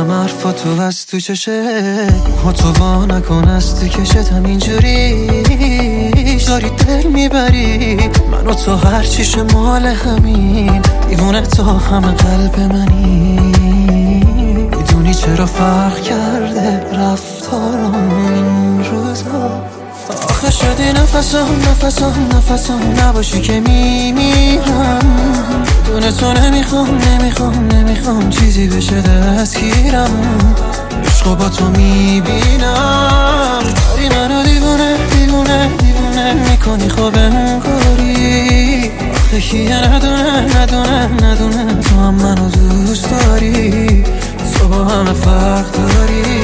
میشنوم حرفاتو از تو چشه ها تو وا نکن از تو کشتم اینجوری داری دل میبری من و تو هرچیش مال همین دیوونه تا همه قلب منی میدونی چرا فرق کرده رفتارم این روزا آخه شدی نفسم نباشی که میمیرم دونه تو نمیخوام چیزی بشه دستگیرم عشقو با تو میبینم داری منو دیوونه میکنی خوب انگاری آخه کیه ندونه تو هم منو دوست داری تو با همه فرق داری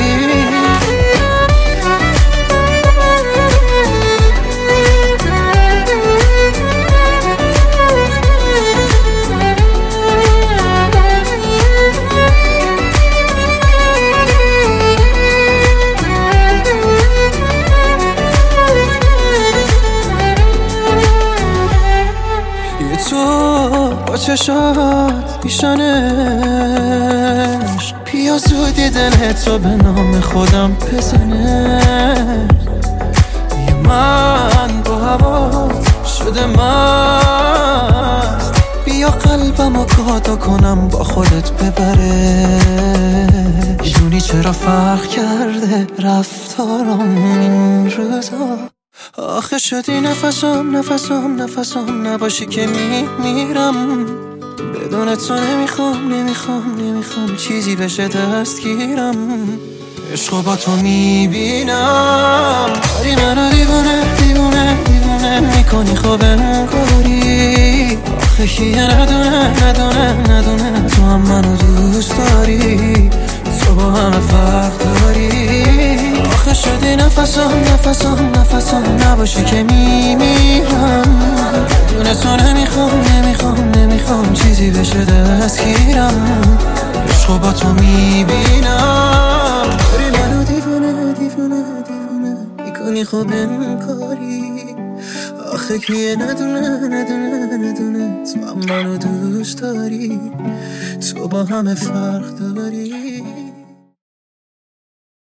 تو با چشات پیشانش پیازودی دلتو به نام خودم بزنه من با هوا شده مست بیا قلبمو گادا کنم با خودت ببره میدونی چرا فرق کرده رفتارم این روزا آخه شدی نفسم نباشی که میمیرم بدون تو نمیخوام چیزی بشه دستگیرم عشقو با تو میبینم داری منو دیوونه میکنی خوب انگاری آخه کیه ندونه تو هم منو دوست داری تو با همه فرق داری آخه شدی نفسم نباشی که میمیرم بدون تو نمیخوام چیزی بشه دستگیرم عشقو با تو میبینم داری منو دیوونه میکنی خوب انگاری آخه کیه ندونه تو هم منو دوست داری تو با همه فرق داری